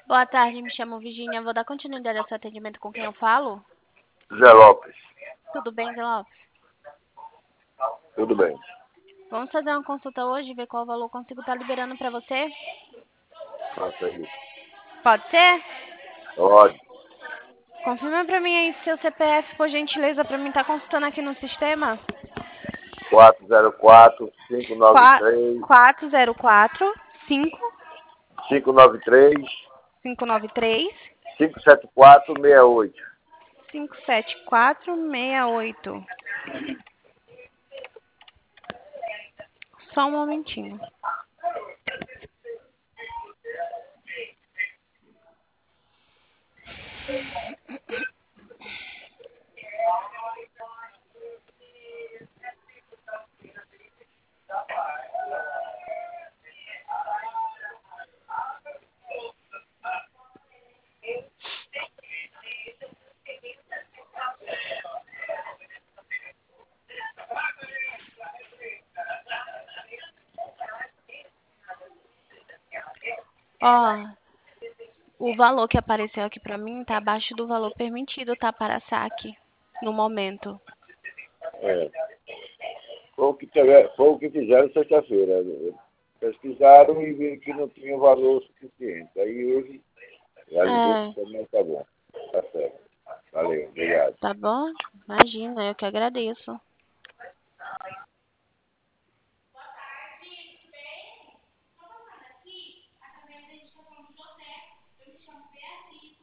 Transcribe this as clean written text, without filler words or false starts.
Boa tarde, me chamo Virginia. Vou dar continuidade ao seu atendimento com quem eu falo? Zé Lopes, Tudo bem, Zé Lopes? tudo bem. Vamos fazer uma consulta hoje, ver qual valor eu consigo estar liberando para você? Faça isso. Pode ser? Pode. Confirma para mim aí seu CPF, por gentileza, para mim estar consultando aqui no sistema. 404 593 404 593 593 574 68. 57468. Só um momentinho. Ó, o valor que apareceu aqui para mim tá abaixo do valor permitido, tá, para saque no momento. É. Foi o que fizeram sexta-feira. Pesquisaram e viram que não tinha valor suficiente. Aí hoje já ligou É, também, tá bom. Tá certo. Valeu, obrigado. tá bom? Imagina, eu que agradeço.